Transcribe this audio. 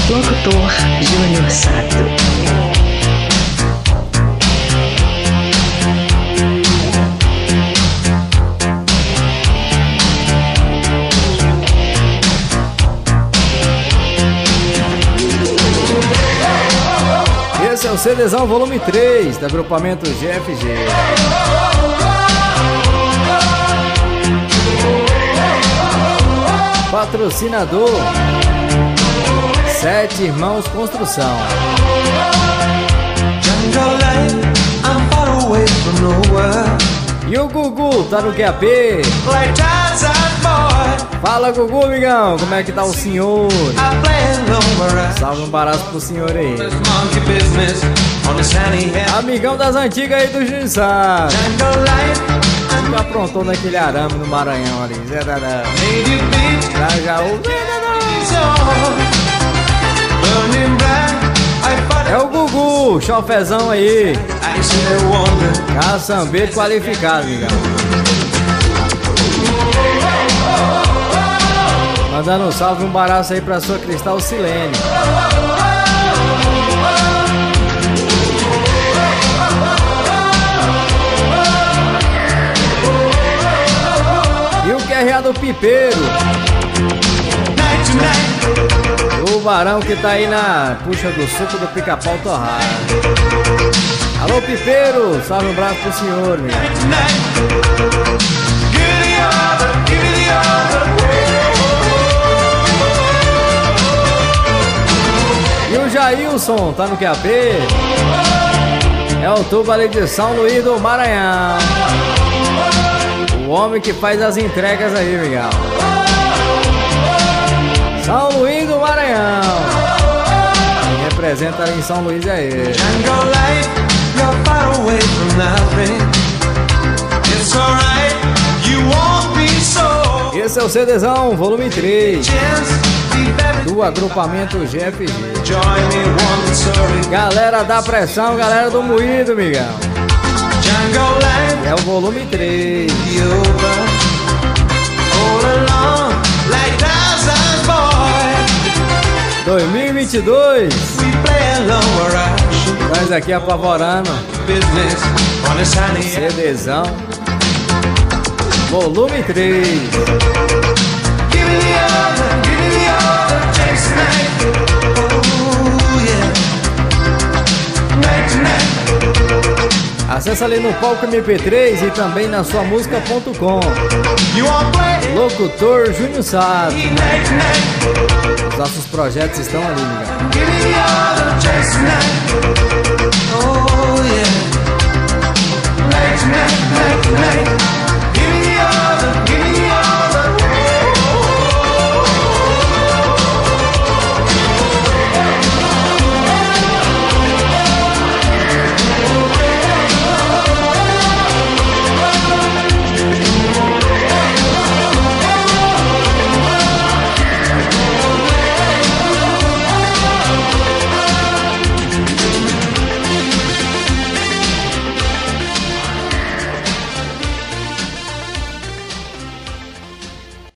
Locutor Júnior Sato. Esse é o CDzão volume 3 do agrupamento GFG. Patrocinador 7 Irmãos Construção. E o Gugu tá no QAP. Fala, Gugu, amigão, como é que tá o senhor? Salve um barato pro senhor aí. Amigão das antigas aí do Juizado. Já aprontou naquele arame no Maranhão ali. É o Gugu, chofezão aí. Caçambeiro qualificado, amigão. Mandando um salve, um baraço aí pra sua Cristal Silene. E o QRA do Pipeiro. O varão que tá aí na puxa do suco do pica-pau torrado. Alô, Pipeiro, salve um braço pro senhor, meu. E o Jailson tá no QAP. É o tubo ali de São Luís do Maranhão. O homem que faz as entregas aí, Miguel. São Luís do Maranhão. Quem representa ali em São Luís é ele. Esse é o CDzão, volume 3 do agrupamento GFG. Galera da pressão, galera do moído, Miguel. É o volume 3. 2022. Nós aqui apavorando. CDzão volume 3. Acesse ali no Palco MP3 e também na sua música.com. Locutor Júnior Sato. Os nossos projetos estão ali, ligado?